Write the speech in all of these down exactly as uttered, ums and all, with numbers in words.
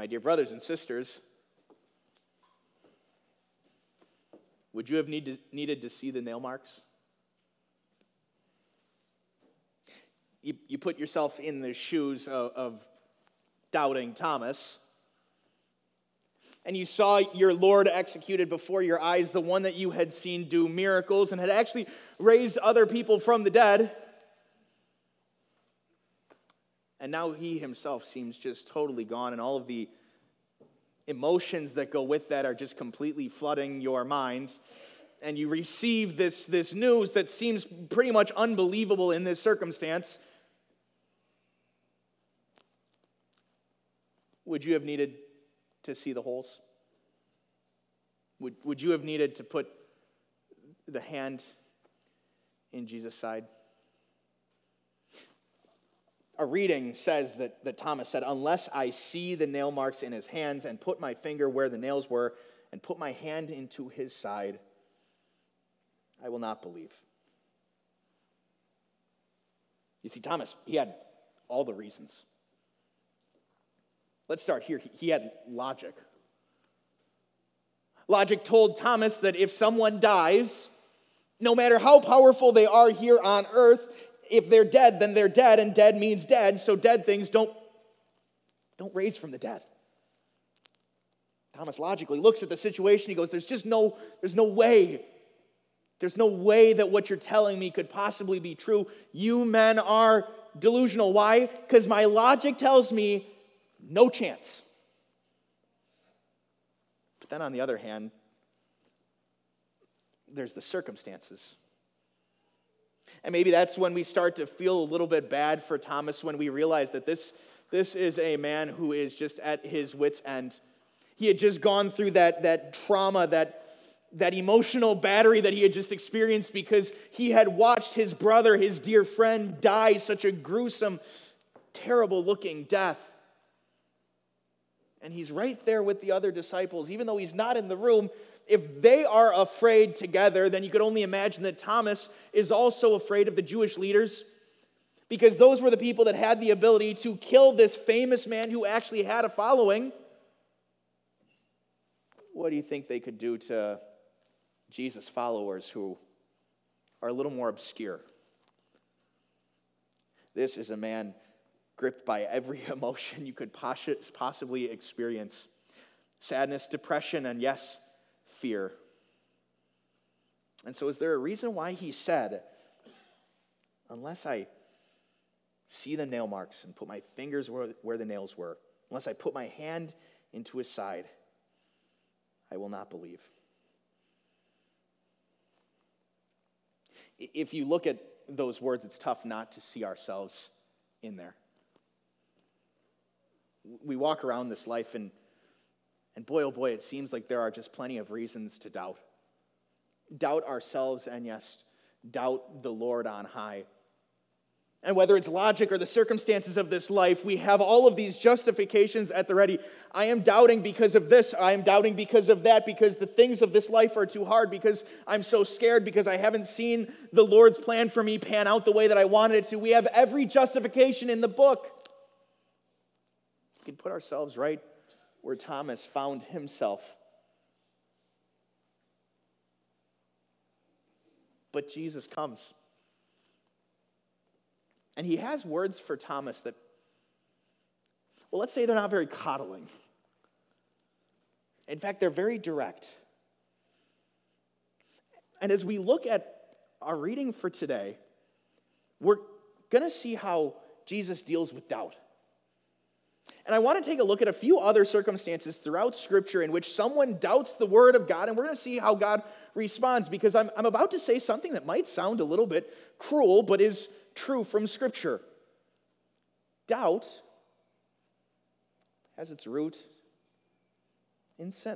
My dear brothers and sisters, would you have need to, needed to see the nail marks? You, you put yourself in the shoes of, of doubting Thomas, and you saw your Lord executed before your eyes, the one that you had seen do miracles and had actually raised other people from the dead. And now he himself seems just totally gone, and all of the emotions that go with that are just completely flooding your mind. And you receive this, this news that seems pretty much unbelievable in this circumstance. Would you have needed to see the holes? Would, would you have needed to put the hand in Jesus' side? A reading says that, that Thomas said, unless I see the nail marks in his hands and put my finger where the nails were and put my hand into his side, I will not believe. You see, Thomas, he had all the reasons. Let's start here. He had logic. Logic told Thomas that if someone dies, no matter how powerful they are here on earth, if they're dead, then they're dead, and dead means dead, so dead things don't, don't raise from the dead. Thomas logically looks at the situation, he goes, there's just no, there's no way. There's no way that what you're telling me could possibly be true. You men are delusional. Why? Because my logic tells me no chance. But then on the other hand, there's the circumstances. And maybe that's when we start to feel a little bit bad for Thomas, when we realize that this, this is a man who is just at his wit's end. He had just gone through that, that trauma, that, that emotional battery that he had just experienced because he had watched his brother, his dear friend, die such a gruesome, terrible-looking death. And he's right there with the other disciples, even though he's not in the room. If they are afraid together, then you could only imagine that Thomas is also afraid of the Jewish leaders, because those were the people that had the ability to kill this famous man who actually had a following. What do you think they could do to Jesus' followers who are a little more obscure? This is a man gripped by every emotion you could possibly experience. Sadness, depression, and yes, fear. And so is there a reason why he said, unless I see the nail marks and put my fingers where, where the nails were, unless I put my hand into his side, I will not believe? If you look at those words, it's tough not to see ourselves in there. We walk around this life and And boy, oh boy, it seems like there are just plenty of reasons to doubt. Doubt ourselves and, yes, doubt the Lord on high. And whether it's logic or the circumstances of this life, we have all of these justifications at the ready. I am doubting because of this. I am doubting because of that, because the things of this life are too hard, because I'm so scared, because I haven't seen the Lord's plan for me pan out the way that I wanted it to. We have every justification in the book. We can put ourselves right where Thomas found himself. But Jesus comes. And he has words for Thomas that, well, let's say they're not very coddling. In fact, they're very direct. And as we look at our reading for today, we're going to see how Jesus deals with doubt. And I want to take a look at a few other circumstances throughout Scripture in which someone doubts the Word of God, and we're going to see how God responds, because I'm, I'm about to say something that might sound a little bit cruel, but is true from Scripture. Doubt has its root in sin.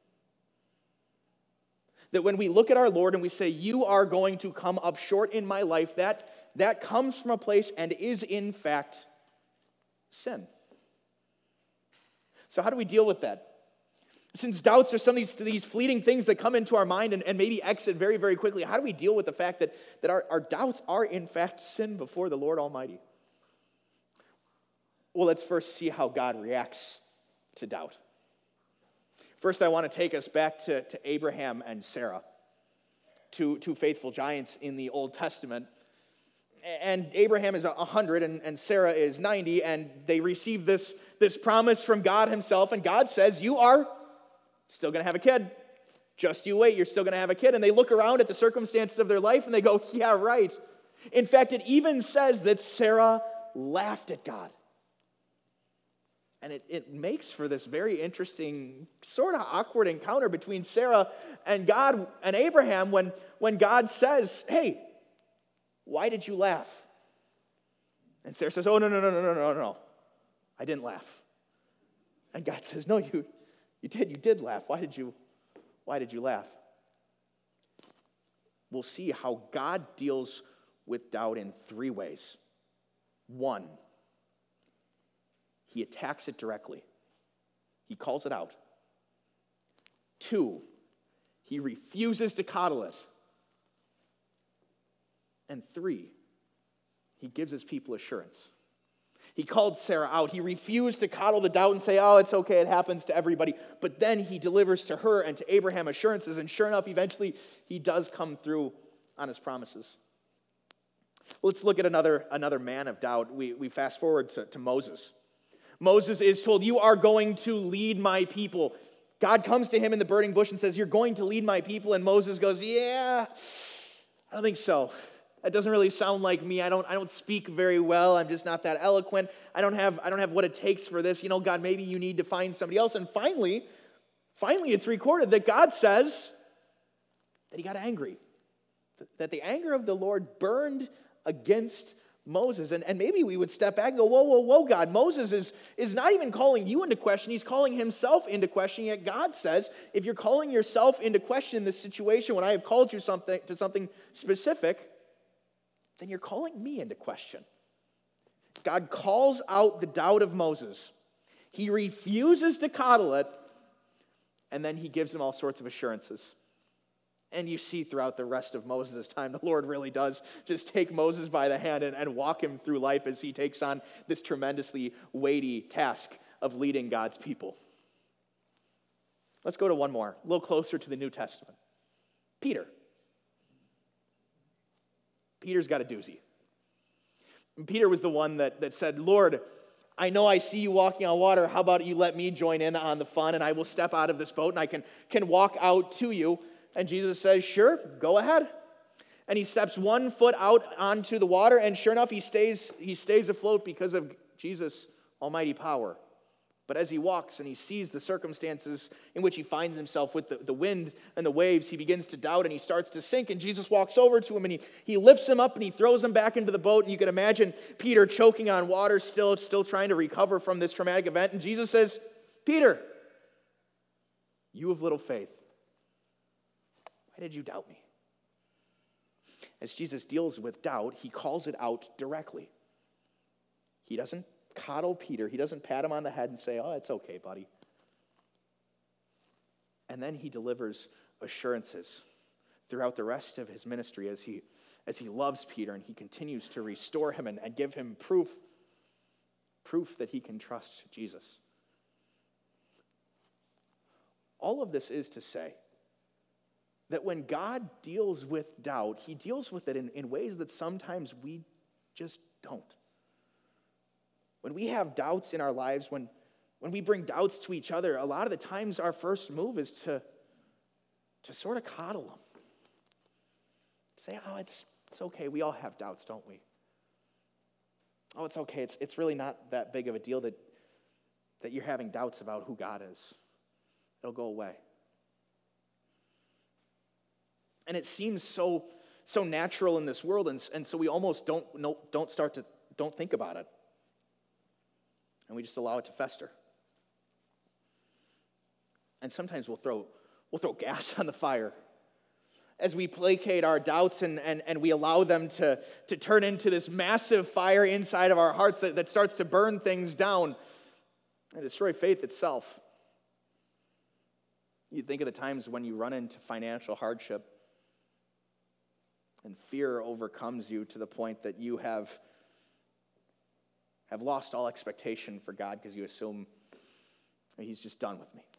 That when we look at our Lord and we say, you are going to come up short in my life, that, that comes from a place and is in fact sin. So how do we deal with that? Since doubts are some of these, these fleeting things that come into our mind and, and maybe exit very, very quickly, how do we deal with the fact that, that our, our doubts are in fact sin before the Lord Almighty? Well, let's first see how God reacts to doubt. First, I want to take us back to, to Abraham and Sarah, two, two faithful giants in the Old Testament. And Abraham is one hundred and, and Sarah is ninety, and they receive this, this promise from God himself, and God says, you are still going to have a kid. Just you wait, you're still going to have a kid. And they look around at the circumstances of their life, and they go, yeah, right. In fact, it even says that Sarah laughed at God. And it, it makes for this very interesting, sort of awkward encounter between Sarah and God and Abraham when, when God says, hey, why did you laugh? And Sarah says, oh, no, no, no, no, no, no, no. I didn't laugh. And God says, no, you, you did. You did laugh. Why did you, why did you laugh? We'll see how God deals with doubt in three ways. One, he attacks it directly. He calls it out. Two, he refuses to coddle it. And three, he gives his people assurance. He called Sarah out. He refused to coddle the doubt and say, oh, it's okay, it happens to everybody. But then he delivers to her and to Abraham assurances, and sure enough, eventually he does come through on his promises. Let's look at another, another man of doubt. We, we fast forward to, to Moses. Moses is told, you are going to lead my people. God comes to him in the burning bush and says, you're going to lead my people. And Moses goes, yeah, I don't think so. That doesn't really sound like me. I don't, I don't speak very well. I'm just not that eloquent. I don't have, I don't have what it takes for this. You know, God, maybe you need to find somebody else. And finally, finally it's recorded that God says that he got angry. That the anger of the Lord burned against Moses. And, and maybe we would step back and go, whoa, whoa, whoa, God. Moses is, is not even calling you into question. He's calling himself into question. Yet God says, if you're calling yourself into question in this situation when I have called you something to something specific, then you're calling me into question. God calls out the doubt of Moses. He refuses to coddle it, and then he gives him all sorts of assurances. And you see throughout the rest of Moses' time, the Lord really does just take Moses by the hand and, and walk him through life as he takes on this tremendously weighty task of leading God's people. Let's go to one more, a little closer to the New Testament. Peter. Peter's got a doozy. Peter was the one that, that said, Lord, I know I see you walking on water. How about you let me join in on the fun, and I will step out of this boat, and I can, can walk out to you. And Jesus says, sure, go ahead. And he steps one foot out onto the water, and sure enough, he stays, he stays afloat because of Jesus' almighty power. But as he walks and he sees the circumstances in which he finds himself with the, the wind and the waves, he begins to doubt and he starts to sink. And Jesus walks over to him and he, he lifts him up and he throws him back into the boat. And you can imagine Peter choking on water, still, still trying to recover from this traumatic event. And Jesus says, Peter, you of little faith, why did you doubt me? As Jesus deals with doubt, he calls it out directly. He doesn't coddle Peter. He doesn't pat him on the head and say, oh, it's okay, buddy. And then he delivers assurances throughout the rest of his ministry as he, as he loves Peter and he continues to restore him and, and give him proof, proof that he can trust Jesus. All of this is to say that when God deals with doubt, he deals with it in, in ways that sometimes we just don't. When we have doubts in our lives, when, when we bring doubts to each other, a lot of the times our first move is to, to sort of coddle them. Say, oh, it's, it's okay. We all have doubts, don't we? Oh, it's okay. It's, it's really not that big of a deal that, that you're having doubts about who God is. It'll go away. And it seems so, so natural in this world, and, and so we almost don't, no, don't start to, don't think about it. And we just allow it to fester. And sometimes we'll throw, we'll throw gas on the fire as we placate our doubts and, and, and we allow them to, to turn into this massive fire inside of our hearts that, that starts to burn things down and destroy faith itself. You think of the times when you run into financial hardship and fear overcomes you to the point that you have have lost all expectation for God because you assume He's just done with me.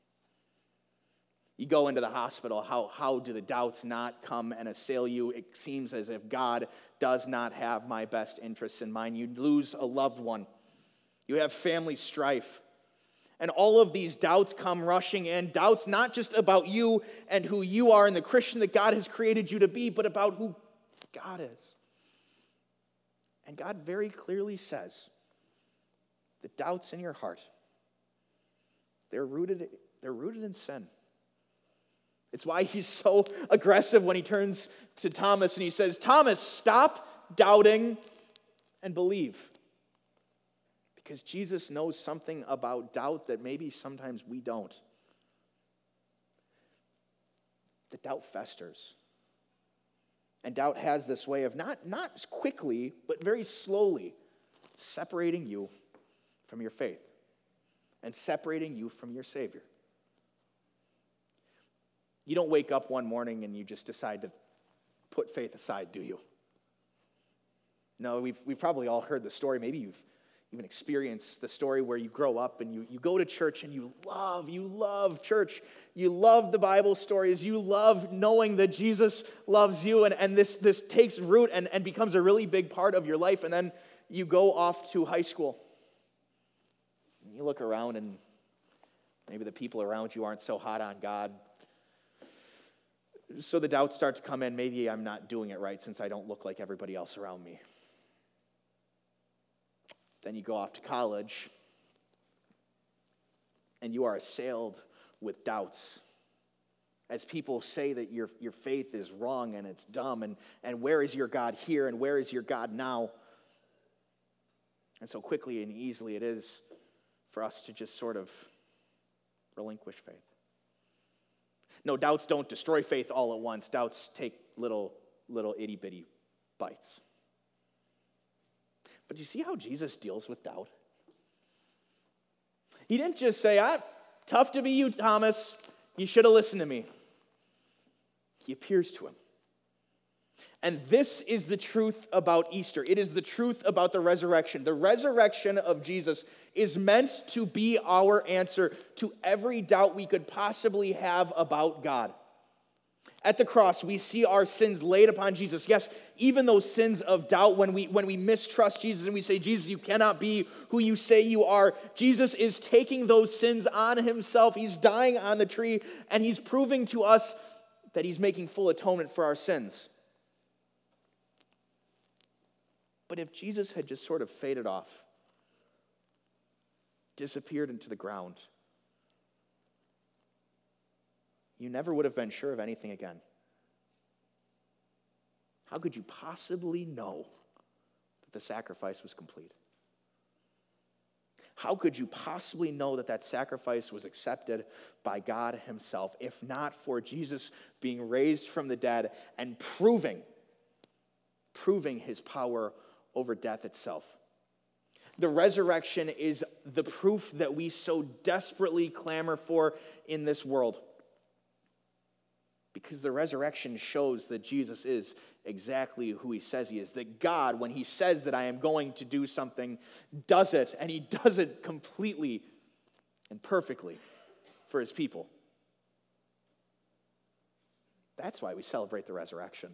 You go into the hospital, how, how do the doubts not come and assail you? It seems as if God does not have my best interests in mind. You lose a loved one. You have family strife. And all of these doubts come rushing in. Doubts not just about you and who you are and the Christian that God has created you to be, but about who God is. And God very clearly says, the doubts in your heart, they're rooted, they're rooted in sin. It's why he's so aggressive when he turns to Thomas and he says, Thomas, stop doubting and believe. Because Jesus knows something about doubt that maybe sometimes we don't. The doubt festers. And doubt has this way of not, not quickly, but very slowly separating you from your faith and separating you from your Savior. You don't wake up one morning and you just decide to put faith aside, do you? No, we've, we've probably all heard the story. Maybe you've even experienced the story where you grow up and you, you go to church and you love, you love church. You love the Bible stories. You love knowing that Jesus loves you. And, and this, this takes root and, and becomes a really big part of your life. And then you go off to high school. And you look around and maybe the people around you aren't so hot on God. So the doubts start to come in. Maybe I'm not doing it right since I don't look like everybody else around me. Then you go off to college, and you are assailed with doubts as people say that your, your faith is wrong and it's dumb, and, and where is your God here, and where is your God now? And so quickly and easily it is for us to just sort of relinquish faith. No, doubts don't destroy faith all at once. Doubts take little, little itty-bitty bites. But do you see how Jesus deals with doubt? He didn't just say, ah, tough to be you, Thomas. You should have listened to me. He appears to him. And this is the truth about Easter. It is the truth about the resurrection. The resurrection of Jesus is meant to be our answer to every doubt we could possibly have about God. At the cross, we see our sins laid upon Jesus. Yes, even those sins of doubt when we, when we mistrust Jesus and we say, Jesus, you cannot be who you say you are. Jesus is taking those sins on himself. He's dying on the tree, and he's proving to us that he's making full atonement for our sins. But if Jesus had just sort of faded off, disappeared into the ground, you never would have been sure of anything again. How could you possibly know that the sacrifice was complete? How could you possibly know that that sacrifice was accepted by God himself, if not for Jesus being raised from the dead and proving, proving his power over death itself? The resurrection is the proof that we so desperately clamor for in this world. Because the resurrection shows that Jesus is exactly who he says he is. That God, when he says that I am going to do something, does it, and he does it completely and perfectly for his people. That's why we celebrate the resurrection.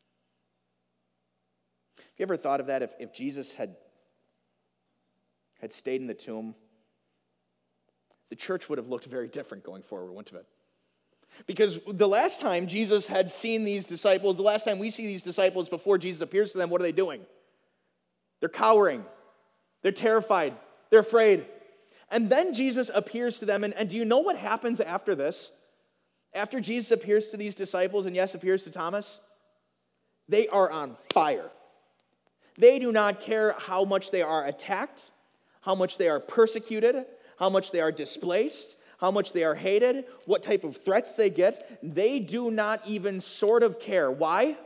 Have you ever thought of that? If, if Jesus had, had stayed in the tomb, the church would have looked very different going forward, wouldn't it? Because the last time Jesus had seen these disciples, the last time we see these disciples before Jesus appears to them, what are they doing? They're cowering. They're terrified. They're afraid. And then Jesus appears to them, and, and do you know what happens after this? After Jesus appears to these disciples, and yes, appears to Thomas, they are on fire. They do not care how much they are attacked, how much they are persecuted, how much they are displaced, how much they are hated, what type of threats they get. They do not even sort of care. Why?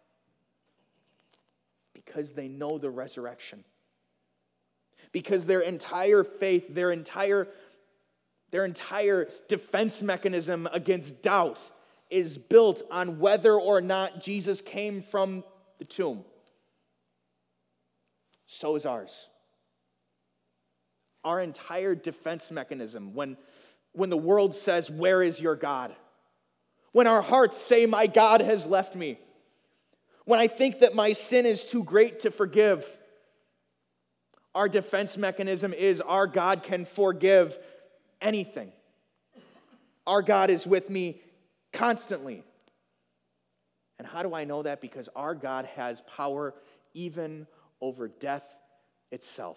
Because they know the resurrection. Because their entire faith, their entire, their entire defense mechanism against doubt is built on whether or not Jesus came from the tomb. So is ours. our entire defense mechanism when, when the world says, "Where is your God?" When our hearts say, "My God has left me." When I think that my sin is too great to forgive, our defense mechanism is our God can forgive anything. Our God is with me constantly. And how do I know that? Because our God has power even over death itself.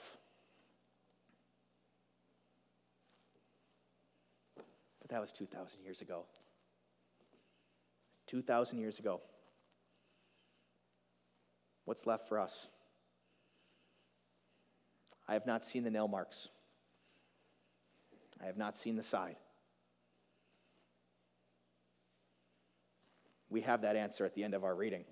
But that was two thousand years ago. two thousand years ago. What's left for us? I have not seen the nail marks. I have not seen the side. We have that answer at the end of our reading.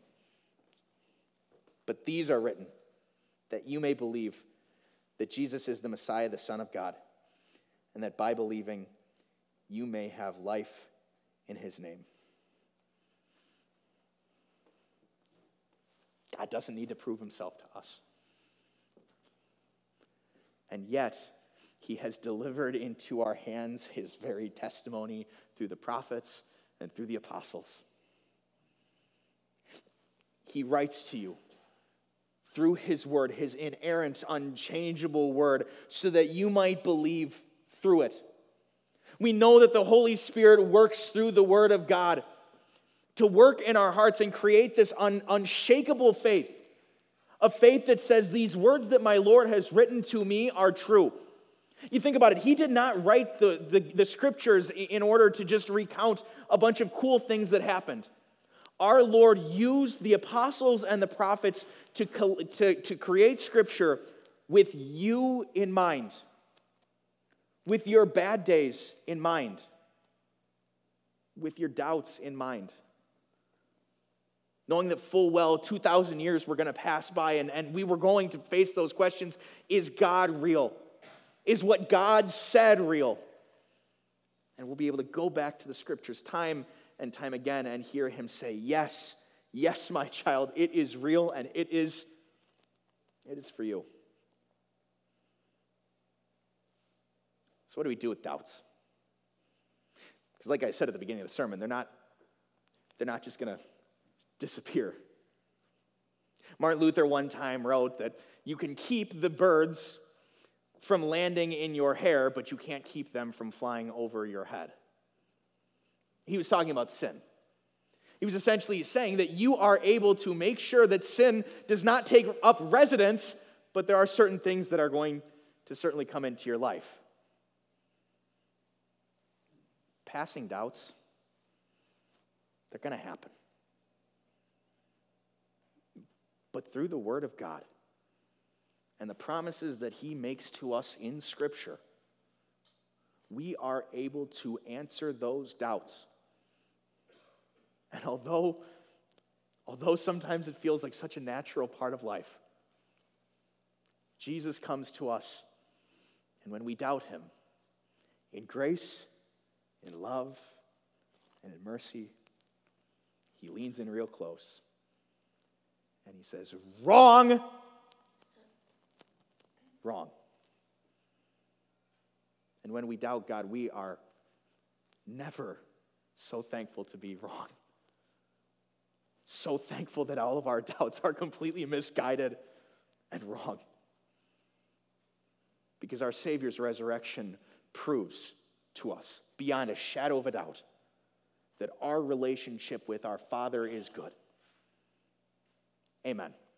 But these are written that you may believe that Jesus is the Messiah, the Son of God, and that by believing you may have life in his name. God doesn't need to prove himself to us. And yet, he has delivered into our hands his very testimony through the prophets and through the apostles. He writes to you through his word, his inerrant, unchangeable word, so that you might believe through it. We know that the Holy Spirit works through the word of God to work in our hearts and create this un- unshakable faith, a faith that says these words that my Lord has written to me are true. You think about it, he did not write the, the, the scriptures in order to just recount a bunch of cool things that happened. Our Lord used the apostles and the prophets to, to, to create scripture with you in mind, with your bad days in mind, with your doubts in mind. Knowing that full well two thousand years were going to pass by and, and we were going to face those questions. Is God real? Is what God said real? And we'll be able to go back to the scriptures time and time again and hear him say, yes, yes, my child, it is real and it is, it is for you. So what do we do with doubts? Because like I said at the beginning of the sermon, they're not, they're not just going to disappear. Martin Luther one time wrote that you can keep the birds from landing in your hair, but you can't keep them from flying over your head. He was talking about sin. He was essentially saying that you are able to make sure that sin does not take up residence, but there are certain things that are going to certainly come into your life. Passing doubts, they're going to happen. But through the Word of God and the promises that he makes to us in Scripture, we are able to answer those doubts. And although, although sometimes it feels like such a natural part of life, Jesus comes to us, and when we doubt him, in grace, in love, and in mercy, he leans in real close, and he says, wrong, wrong. And when we doubt God, we are never so thankful to be wrong. So thankful that all of our doubts are completely misguided and wrong. Because our Savior's resurrection proves to us, beyond a shadow of a doubt, that our relationship with our Father is good. Amen.